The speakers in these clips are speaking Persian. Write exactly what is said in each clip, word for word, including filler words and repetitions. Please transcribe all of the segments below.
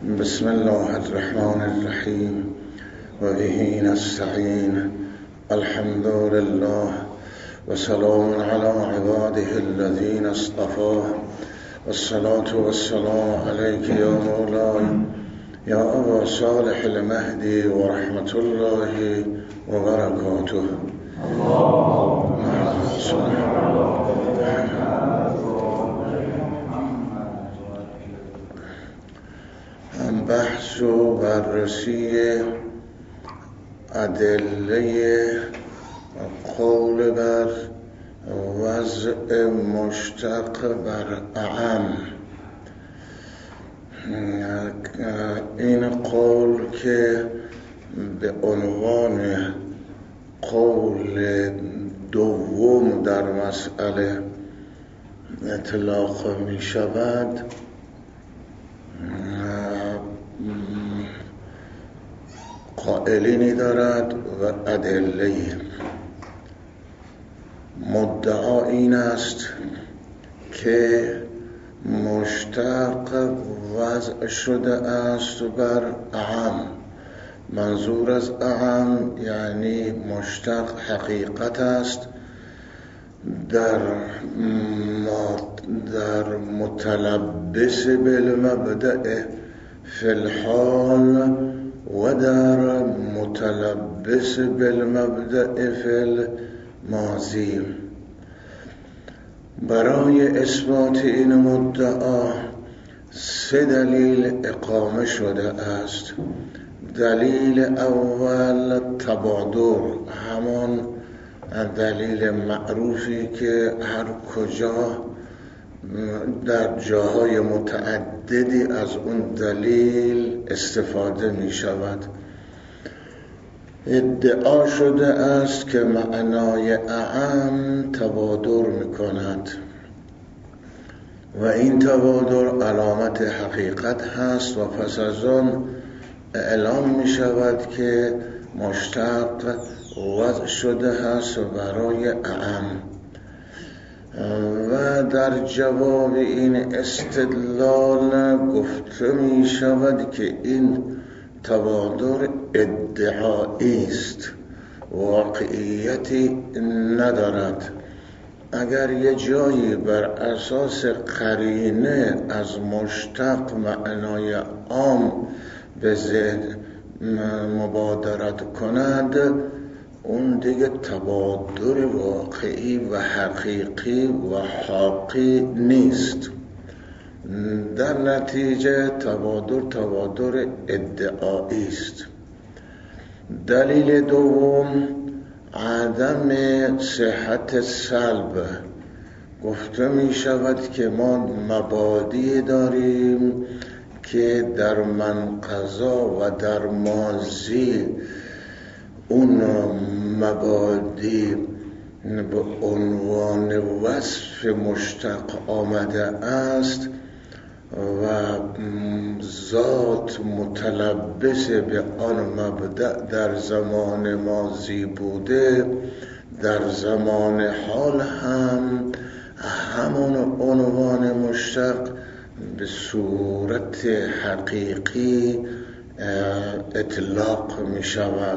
بسم الله الرحمن الرحيم وبه نستعين. الحمد لله وسلام على عباده الذين اصطفاه، والصلاة والسلام عليك يا مولاي يا أبا صالح المهدي ورحمة الله وبركاته. اللهم صل على بحث و بررسی ادله قول بر وضع مشتق بر اعم. این قول که به عنوان قول دوم در مسئله اطلاق می شود، قائلینی دارد و ادله. مدعا این است که مشتق وضع شده است بر اعم. منظور از اعم یعنی مشتق حقیقت است در در متلبس بالمبدأ فی الحال و در متلبس بالمبدأ فی الماضی. برای اثبات این مدعا سه دلیل اقامه شده است. دلیل اول تبادر، همان دلیل معروفی که هر کجا در جاهای متعددی از اون دلیل استفاده می شود. ادعا شده است که معنای اعم تبادر می کند و این تبادر علامت حقیقت هست و پس از آن اعلام می شود که مشتق وضع شده هست برای اعم. و در جواب این استدلال گفته می شود که این تبادر ادعایی است، واقعیتی ندارد. اگر یه جایی بر اساس قرینه از مشتق معنای عام به ذهن مبادرت کند، اون دیگه تبادر واقعی و حقیقی و حقی نیست. در نتیجه تبادر تبادر ادعایی است. دلیل دوم عدم صحت سلب. گفته می شود که ما مبادی داریم که در منقضا و در ماضی اون مبادی به عنوان وصف مشتق آمده است و ذات متلبس به آن مبدأ در زمان ماضی بوده، در زمان حال هم همون عنوان مشتق به صورت حقیقی اطلاق می شود.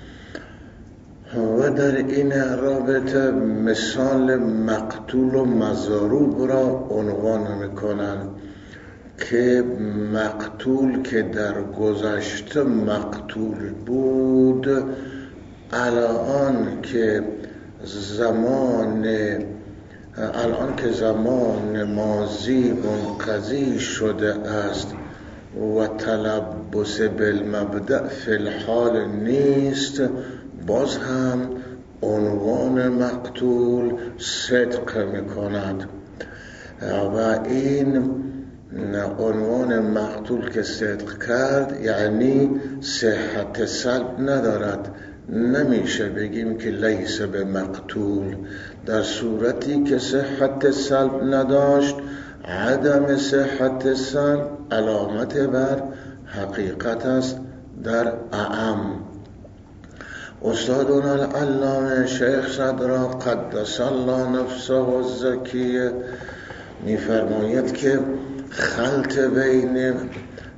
و در این رابطه مثال مقتول و مضروب را عنوان میکنند که مقتول که در گذشته مقتول بود، الان که زمان الان که زمان ماضی منقضی شده است و تلبس بالمبدأ فی الحال نیست، باز هم عنوان مقتول صدق میکند و این عنوان مقتول که صدق کرد یعنی صحت سلب ندارد. نمیشه بگیم که لیس به مقتول، در صورتی که صحت سلب نداشت. عدم صحت سلب علامت بر حقیقت است در اعم. استادنا العلامه شیخ صدرا قدس الله نفسه الزکیه می‌فرماید که خلط بین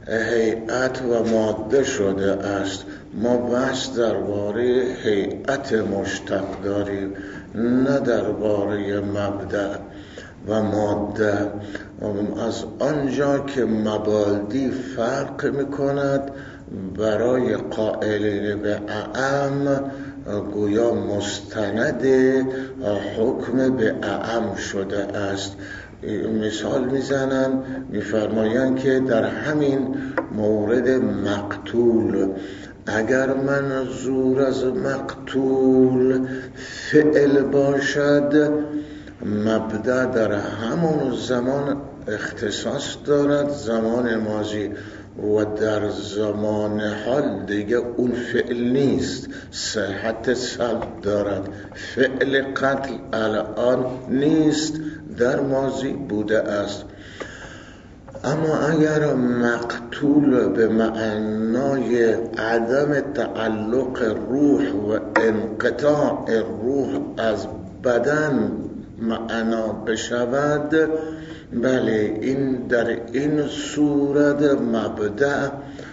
هیئت و ماده شده است. ما بحث درباره هیئت مشتق داریم، نه درباره مبدأ و ماده. از آنجا که مبادی فرق میکند، برای قائلین به اعم گویا مستند حکم به اعم شده است. مثال میزنن، میفرمایند که در همین مورد مقتول، اگر منظور از مقتول فعل باشد، مبدأ در همون زمان اختصاص دارد، زمان ماضی، و در زمان حال دیگه اون فعل نیست، صحت سلب دارد. فعل قتل الان نیست، در ماضی بوده است. اما اگر مقتول به معنای عدم تعلق روح و انقطاع روح از بدن معنا بشود، بله، این در این صورت مبدأ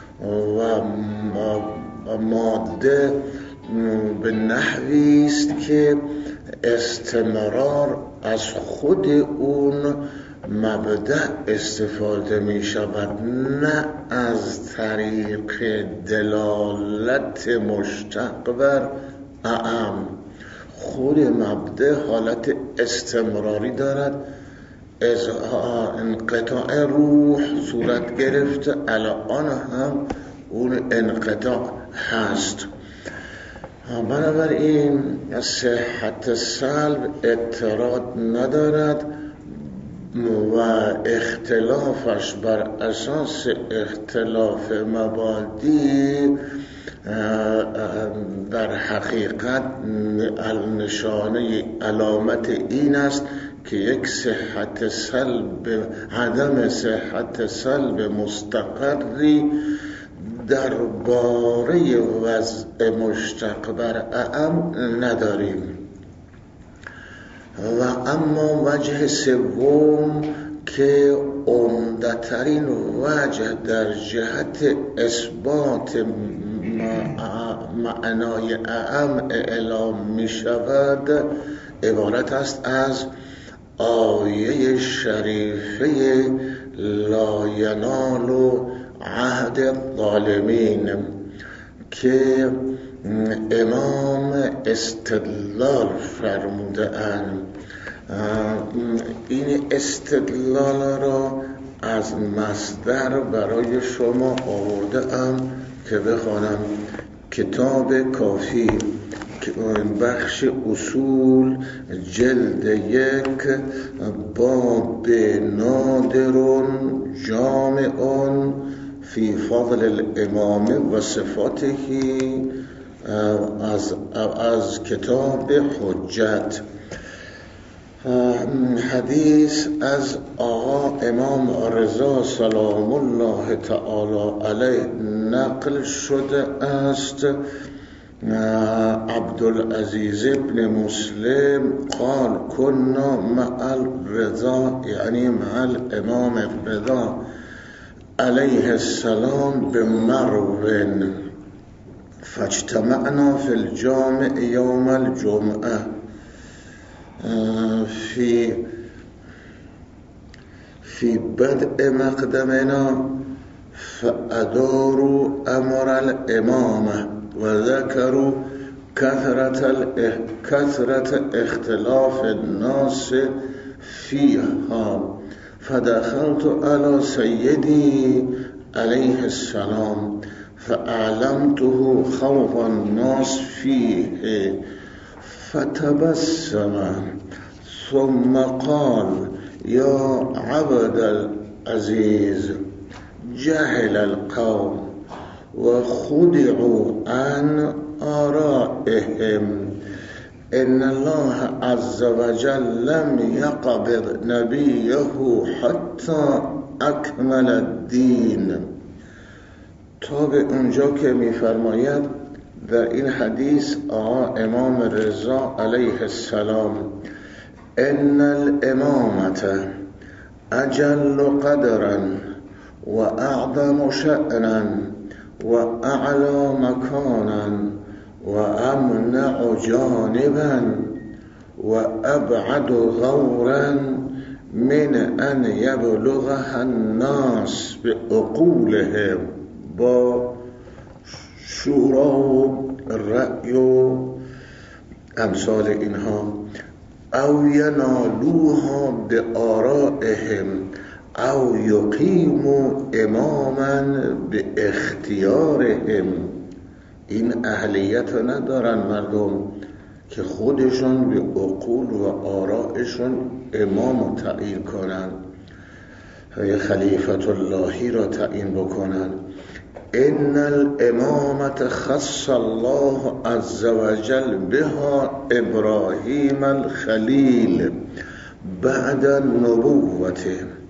و ماده به نحوی است که استمرار از خود اون مبدأ استفاده می شود، نه از طریق دلالت مشتق بر اعم. خود مبدأ حالت استمراری دارد. از انقطاع روح صورت گرفته، الان هم اون انقطاع هست. بنابراین صحت سلب اعتراض ندارد و اختلافش بر اساس اختلاف مبادی در حقیقت نشانه علامت این است که یک صحت سلب، عدم صحت سلب مستقری درباره وضع مشتق بر اعم نداریم. و اما وجه سوم که عمده‌ترین وجه در جهت اثبات معنای اعم اعلام می شود، عبارت است از آیه شریفه لا ینال عهد الظالمین که امام استدلال فرموده اند. این استدلال را از مصدر برای شما آورده ام که بخوانم. کتاب کافی، بخش اصول، جلد یک، باب نادرون جامعون فی فضل الامام و صفاته، از, از کتاب حجت. حدیث از آقا امام رضا سلام الله تعالی علیه نقل شده است. عبدالعزیز ابن مسلم قال كنا مع الرضا، یعنی مع الامام رضا علیه السلام بمرو، فاجتمعنا في الجامع يوم الجمعه في في بدء مقدمنا فأداروا أمر الإمامة وذكروا كثرة كثرة اختلاف الناس فيها، فدخلت على سيدي عليه السلام فأعلمته خوف الناس فيه، فتبسم ثم قال يا عبد العزيز جهل القوم وخدعوا عن آرائهم، إن الله عز وجل لم يقبض نبيه حتى أكمل الدين. تا به اونجا که می‌فرماید در این حدیث آقا امام رضا علیه السلام ان الامامت اجل قدرا و اعظم شأنا و اعلا مکانا و امنع جانبا و ابعد غورا من ان یبلغها الناس بعقولهم، با شورا و رأی و امثال اینها، او ینالوها بآرائهم او یقیموا اماما باختیارهم. این اهلیت رو ندارن مردم که خودشون به عقول و آرائشون امام تعیین کنن، یا خلیفت اللهی را تعیین بکنن. ان الامامت خص الله عز وجل بها ابراهیم الخلیل بعد النبوت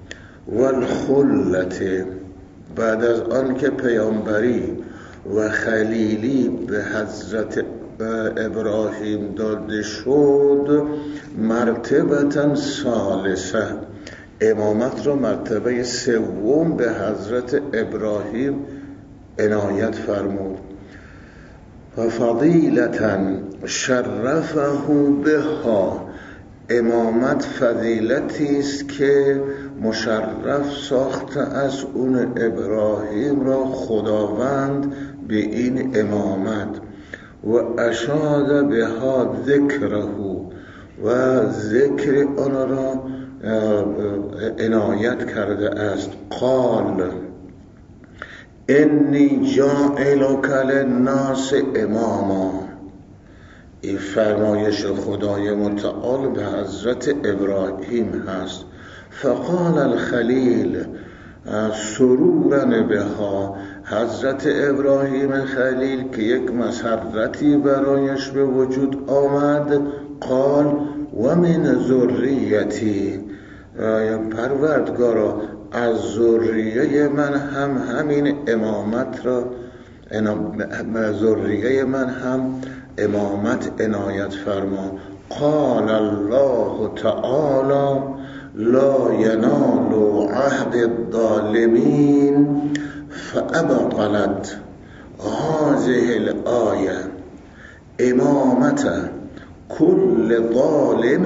والخلت، بعد از آن که پیامبری و خلیلی به حضرت ابراهیم داده شد، مرتبتا ثالثه، امامت را مرتبه سوم به حضرت ابراهیم عنایت فرمود. و فضیلتا شرفه بها، امامت فضیلتی است که مشرف ساخته از اون ابراهیم را خداوند به این امامت. و اشاد بها ذکره، و ذکر آن را عنایت کرده است. قال انی جاعلک للناس اماما، این فرمایش خدای متعال به حضرت ابراهیم هست. فقال الخلیل سرورا بها، حضرت ابراهیم خلیل که یک مسرتی برایش به وجود آمد، قال و من ذریتی، پروردگارا از ذریه من هم همین امامت را، ذریه من هم امامت عنایت فرما. قال الله تعالی لا ینال عهد الظالمین فابطلت هذه الآیه امامت کل ظالم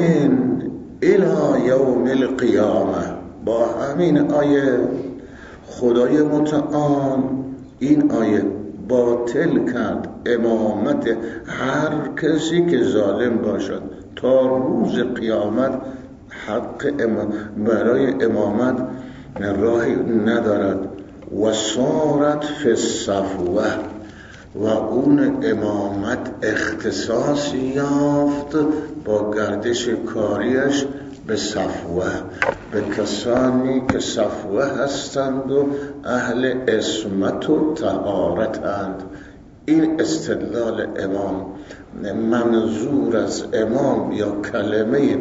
الى یوم القیامه. با همین آیه خدای متعال این آیه باطل کرد امامت هر کسی که ظالم باشد، تا روز قیامت حق امام برای امامت راهی ندارد. و صارت فی الصفوه، و اون امامت اختصاص یافت با گردش کاریش به صفوه، به کسانی که صفوه هستند و اهل عصمت و طهارتند. این استدلال امام. منظور از امام یا کلمه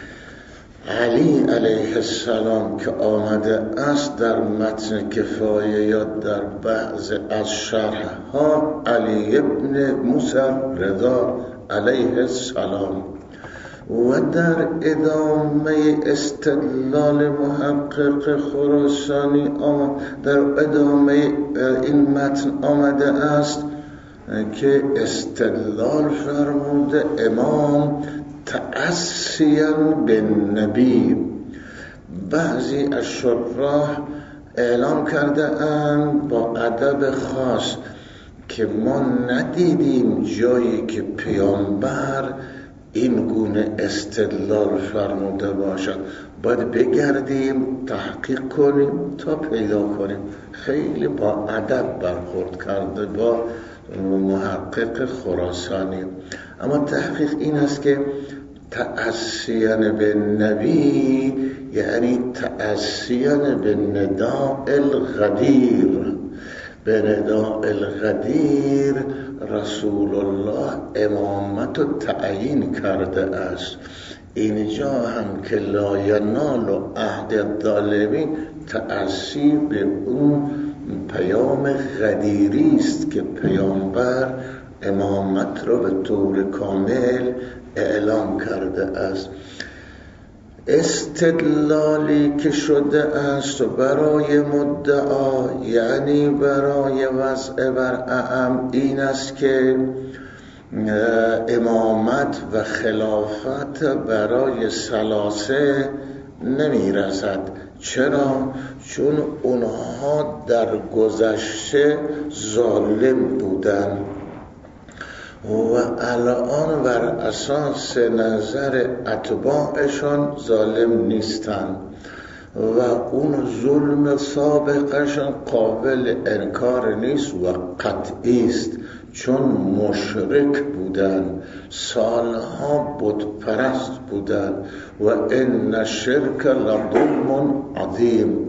علی علیه السلام که آمده است در متن کفایه یا در بعض از شرح ها، علی ابن موسی رضا علیه السلام. و در ادامه استدلال محقق خراسانی در ادامه این متن آمده است که استدلال فرموده امام تأسیاً به نبی. بعضی از شراح اعلام کرده اند با ادب خاص که ما ندیدیم جایی که پیامبر این گونه استدلال فرموده باشد. باید بگردیم تحقیق کنیم تا پیدا کنیم. خیلی با ادب برخورد کرده با محقق خراسانی. اما تحقیق این است که تأسیان به نبی یعنی تأسیان به نداء الغدیر. به نداء الغدیر رسول الله امامت رو تعیین کرده است. اینجا هم که لا ینال عهد الظالمین تأسی به اون پیام غدیری است که پیامبر امامت را به طور کامل اعلام کرده است. استدلالی که شده است برای مدعا، یعنی برای وضع بر اعم، این است که امامت و خلافت برای ثلاثه نمی رسد. چرا؟ چون اونها در گذشته ظالم بودن و الان بر اساس نظر اتباعشان ظالم نیستن و اون ظلم سابقشان قابل انکار نیست و قطعی است، چون مشرک بودن، سالها بت پرست بودن و ان الشرک لظلم عظیم،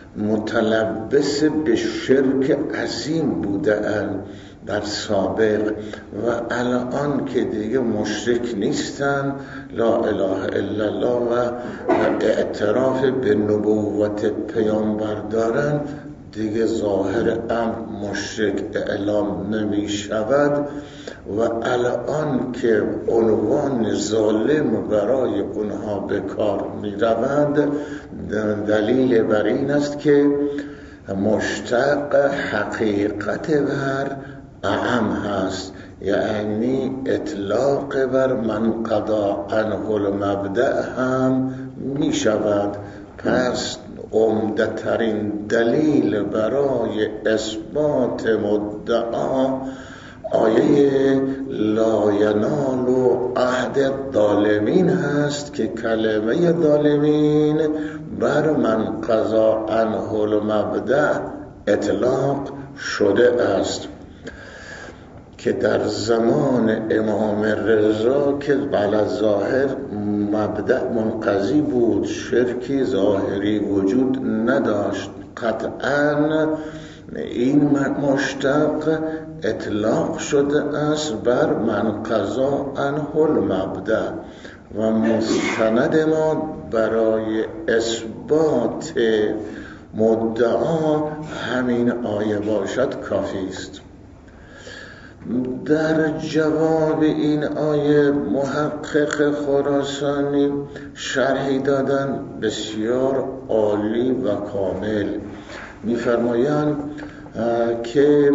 متلبس به شرک عظیم بودن در سابق و الان که دیگه مشرک نیستن، لا اله الا الله و اعتراف به نبوت پیامبر دارن، دیگه ظاهر امر مشرک اعلام نمی شود و الان که عنوان ظالم برای اونها به کار می رود، دلیل بر این است که مشتق حقیقت بر اعم هست، یعنی اطلاق بر من قضا عنه المبدأ هم می شود. پس عمده ترین دلیل برای اثبات مدعا آیه لا ینال عهد الظالمین هست که کلمه ظالمین بر من قضا عنه المبدأ اطلاق شده است که در زمان امام رضا که بلا ظاهر مبدأ منقضی بود، شرکی ظاهری وجود نداشت، قطعاً این مشتق اطلاق شده است بر من قضا عنه المبدأ و مستند ما برای اثبات مدعا همین آیه باشد کافی است. در جواب این آیه محقق خراسانی شرحی دادن بسیار عالی و کامل. می‌فرمایند که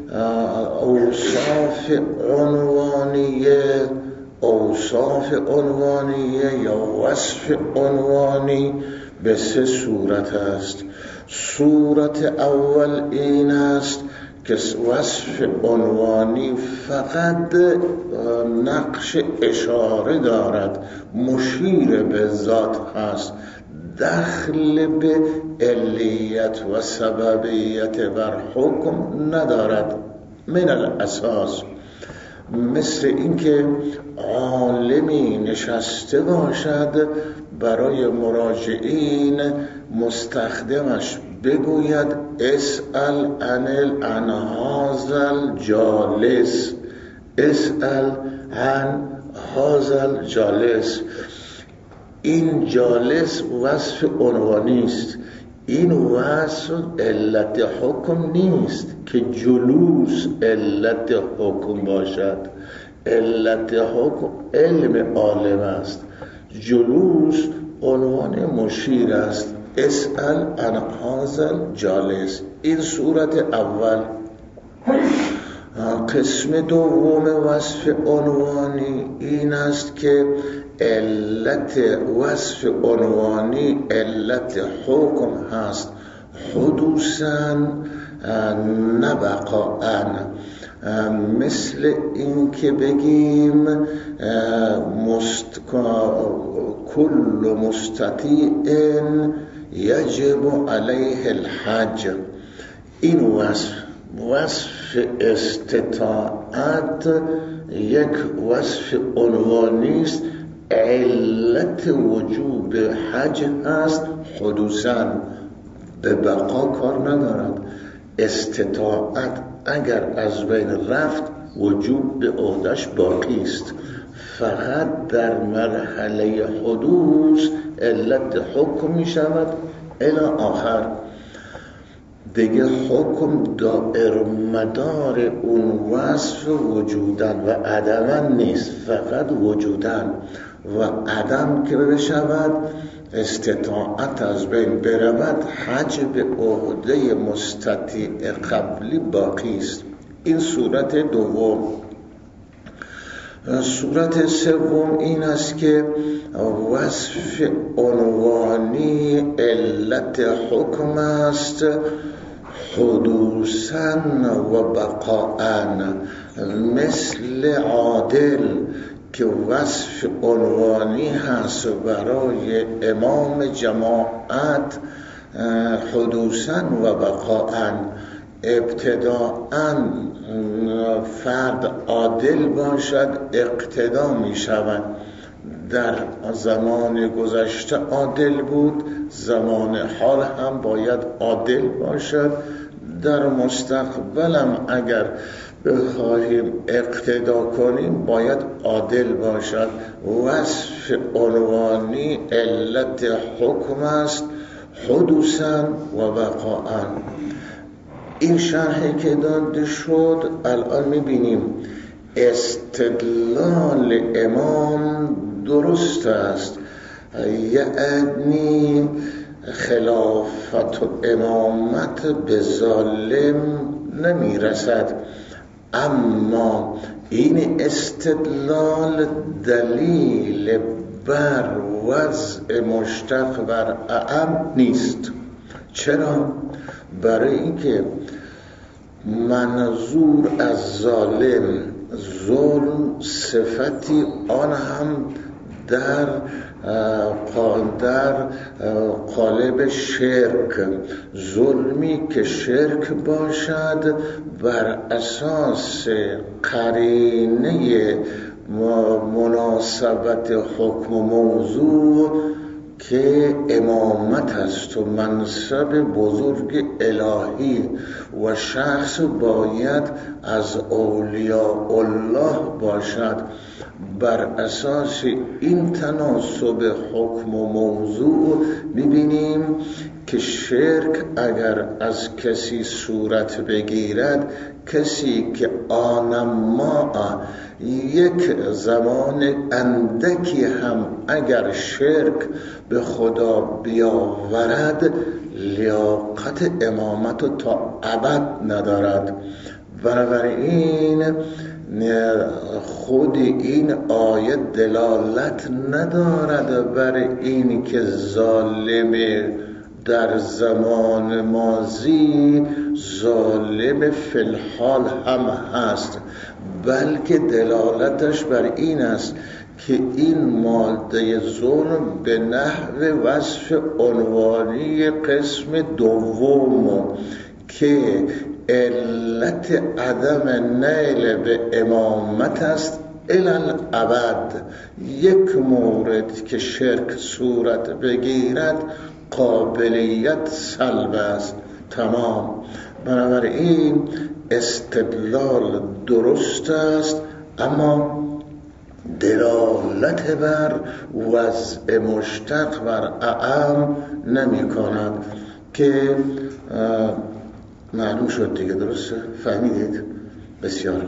اوصاف عنوانیه اوصاف عنوانیه یا وصف عنوانی به سه صورت است. صورت اول این است که وصف عنوانی فقط نقش اشاره دارد، مشیر به ذات هست، دخل به علیت و سببیت بر حکم ندارد من الاساس. مثل اینکه عالمی نشسته باشد برای مراجعین مستخدمش بگوید اسأل عن عن هذا الجالس، اسأل عن هذا الجالس. این جالس وصف عنوانی است، این وصف علت حکم نیست که جلوس علت حکم باشد. علت حکم علم عالم است، جلوس عنوان مشیر است. اسأل عن هذا الجالس. این صورت اول. قسم دوم وصف عنوانی این است که علت وصف عنوانی علت حکم هست، حدوثاً نه بقاءً. مثل این که بگیم مست... کل مستطیع یجب علیه الحج. این وصف وصف استطاعت یک وصف عنوانی است، علت وجوب حج هست، حدوثاً به بقا کار ندارد. استطاعت اگر از بین رفت وجوب به عهده‌اش باقی است، فقط در مرحله حدوث علت حکم می شود الی آخر. دیگه حکم دائر مدار اون وصف وجودن و عدمن نیست، فقط وجودن. و عدم که بشود، استطاعت از بین برود، حج به عهده مستطیع قبلی باقی است. این صورت دوم. صورت سوم این است که وصف عنوانی علت حکم است، حدوثاً و بقاءً، مثل عادل که وصف عنوانی هست برای امام جماعت، حدوثاً و بقاءً. ابتداءً فرد عادل باشد، اقتدا می شود. در زمان گذشته عادل بود، زمان حال هم باید عادل باشد، در مستقبلم اگر بخواهیم اقتدا کنیم باید عادل باشد. وصف عنوانی علت حکم است، حدوثاً و بقاءً. این شرحی که داده شد الان میبینیم استدلال امام درست است، یعنی خلافت و امامت به ظالم نمیرسد، اما این استدلال دلیل بر وضع مشتق بر اعم نیست. چرا؟ برای اینکه منظور از ظالم، ظلم صفتی آن هم در در قالب شرک، ظلمی که شرک باشد بر اساس قرینه مناسبت حکم و موضوع که امامت است و منصب بزرگ الهی و شخص باید از اولیاء الله باشد. بر اساس این تناسب حکم و موضوع می‌بینیم که شرک اگر از کسی صورت بگیرد، کسی که آنما یک زمان اندکی هم اگر شرک به خدا بیاورد، لیاقت امامت تا ابد ندارد. بنابراین خود این آیه دلالت ندارد بر این که ظالم در زمان ماضی ظالم فی الحال هم هست، بلکه دلالتش بر این است که این ماده ظلم به نحو وصف عنوانی قسم دوم که علت عدم نیل به امامت است الالابد، یک مورد که شرک صورت بگیرد قابلیت سلب است، تمام. بنابراین استدلال درست است، اما دلالت بر وضع مشتق بر اعم نمی کند که معلوم شد دیگه. درسته؟ فهمیدید؟ بسیار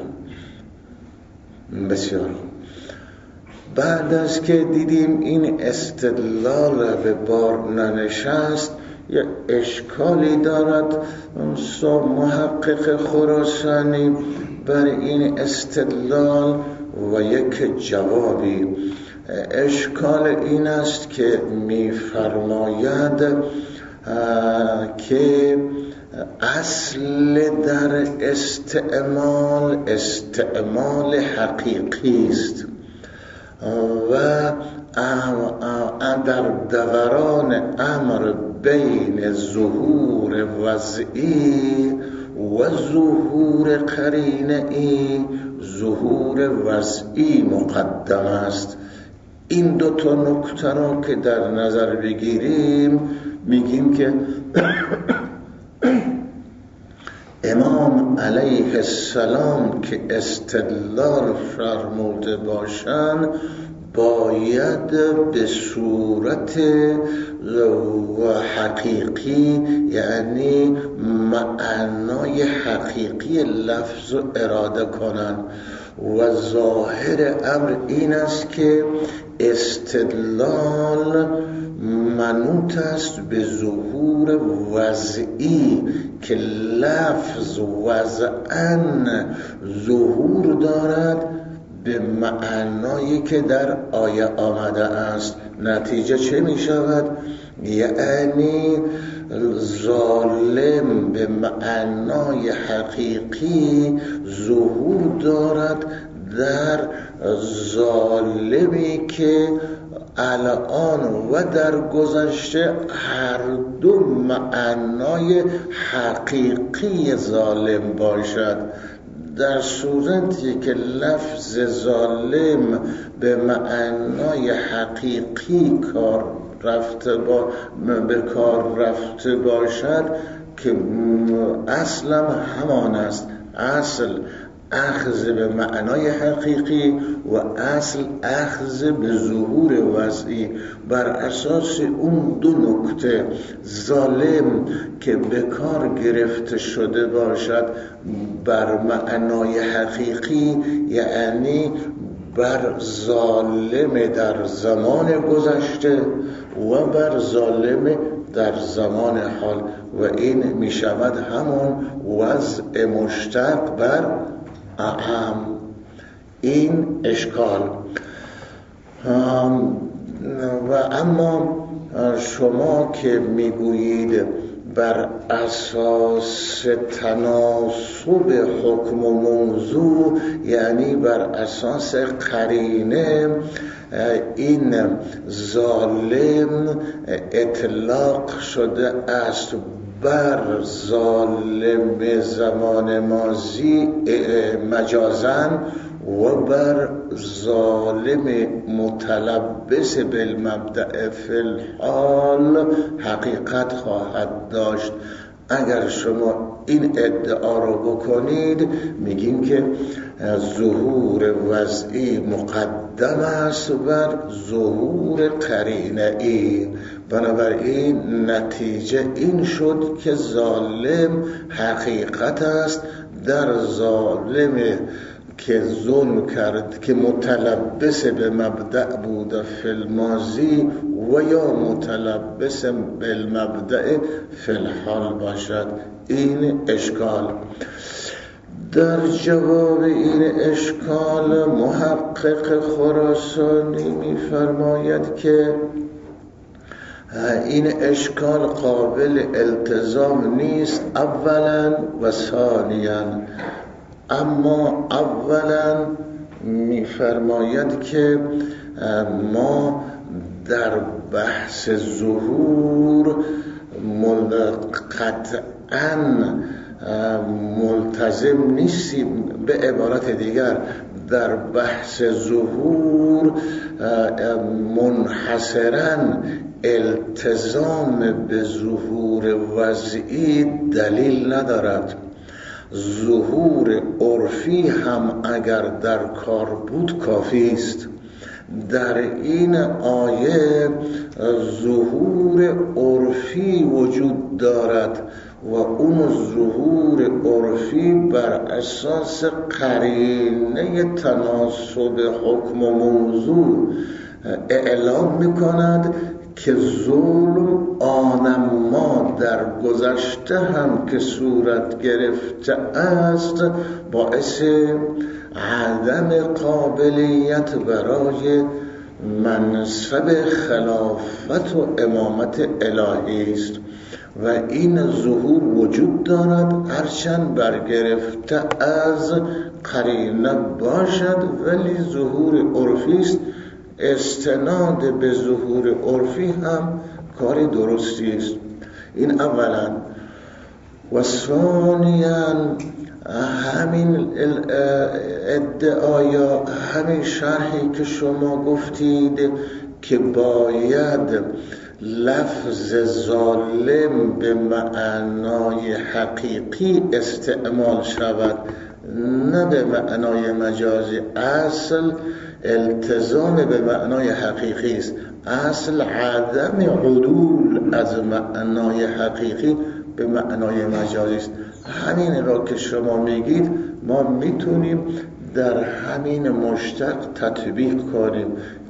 بسیار. بعد از که دیدیم این استدلال به بار ننشست، یک اشکالی دارد محقق خراسانی بر این استدلال و یک جوابی. اشکال این است که می‌فرماید که اصل در استعمال استعمال حقیقی است و در دوران امر بین ظهور وضعی و ظهور قرینه‌ای ظهور وضعی مقدم است. این دو تا نکته رو که در نظر بگیریم میگیم که امام علیه السلام که استدلال فرموده باشند باید به صورت و حقیقی، یعنی معنای حقیقی لفظ اراده کنند و ظاهر امر این است که استدلال منوط است به ظهور وضعی که لفظ وضعاً ظهور دارد به معنایی که در آیه آمده است. نتیجه چه می شود؟ یعنی ظالم به معنای حقیقی ظهور دارد در ظالمی که الان و در گذشته هر دو معنای حقیقی ظالم باشد. در صورتی که لفظ ظالم به معنای حقیقی کار رفته با به کار رفته باشد که اصلا همان است، اصل اخذ به معنای حقیقی و اصل اخذ به ظهور وضعی. بر اساس اون دو نکته ظالم که به کار گرفته شده باشد بر معنای حقیقی، یعنی بر ظالم در زمان گذشته و بر ظالم در زمان حال، و این می شود همون وضع مشتق بر اعم. این اشکال. و اما شما که میگویید بر اساس تناسب حکم و موضوع، یعنی بر اساس قرینه، این ظالم اطلاق شده است بر ظالم زمان ماضی مجازن و بر ظالم متلبس بالمبدأ فی الحال حقیقت خواهد داشت. اگر شما این ادعا رو بکنید میگیم که ظهور وضعی مقدم است بر ظهور قرینه ای. بنابراین نتیجه این شد که ظالم حقیقت است در ظالم که ظلم کرد که متلبس به مبدأ بود فی الماضی و یا متلبس بالمبدأ فی الحال باشد. این اشکال. در جواب این اشکال محقق خراسانی می‌فرماید که این اشکال قابل التزام نیست اولا و ثانیا. اما اولا می‌فرماید که ما در بحث ظهور قطعاً ملتزم نیستیم. به عبارت دیگر در بحث ظهور منحصراً التزام به ظهور وضعی دلیل ندارد. ظهور عرفی هم اگر در کار بود کافی است. در این آیه ظهور عرفی وجود دارد و اون ظهور عرفی بر اساس قرینه تناسب حکم و موضوع اعلام می‌کند که ظلم آنما در گذشته هم که صورت گرفته است باعث عدم قابلیت برای منصب خلافت و امامت الهی است و این ظهور وجود دارد هرچند برگرفته از قرینه باشد، ولی ظهور عرفی است. استناد به ظهور عرفی هم کاری درستی است. این اولا. و ثانیاً همین ادعایا، همین شرحی که شما گفتید که باید لفظ ظالم به معنای حقیقی استعمال شود نه به معنای مجازی، اصل التزام به معنای حقیقی است. اصل عدم عدول از معنای حقیقی به معنای مجازی است. همین را که شما میگید ما میتونیم در همین مشتق تطبیق کنیم.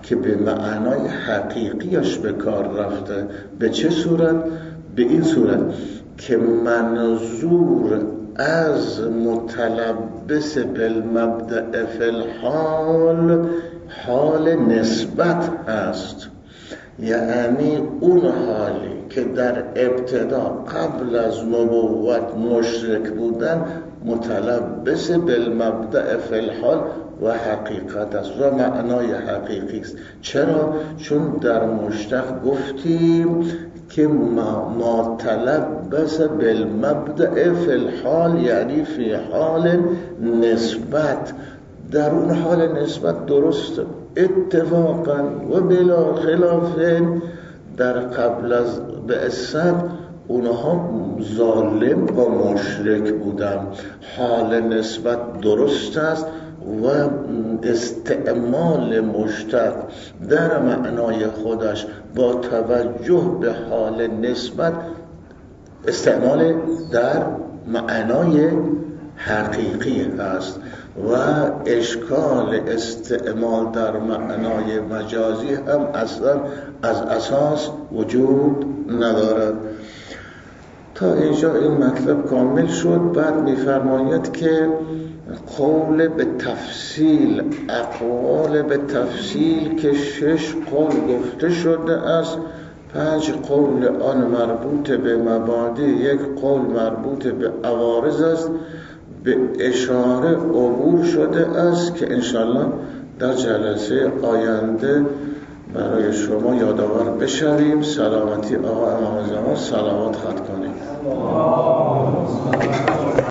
که به معنای حقیقیش به کار رفته. به چه صورت؟ به این صورت که منظور از متلبس بالمبدأ فی الحال حال نسبت هست، یعنی اون حالی که در ابتدا قبل از نبوت مشرک بودن متلبس بالمبدأ فی الحال و حقیقت است و معنای حقیقی است. چرا؟ چون در مشتق گفتیم که ما, ما تلبس بالمبدأ فی الحال یعنی فی حال نسبت، در اون حال نسبت درست اتفاقا و بلا خلاف در قبل از بعثت اونها ظالم و مشرک بودن. حال نسبت درست است و استعمال مشتق در معنای خودش با توجه به حال نسبت استعمال در معنای حقیقی هست و اشکال استعمال در معنای مجازی هم اصلا از اساس وجود ندارد. تا اینجا این مطلب کامل شد. بعد می‌فرماید که قول به تفصیل، اقوال به تفصیل که شش قول گفته شده است، پنج قول آن مربوط به مبادی، یک قول مربوط به عوارض است، به اشاره عبور شده است که انشالله در جلسه آینده برای شما یادآور بشویم. سلامتی آقا امام زمان صلوات خط کنیم.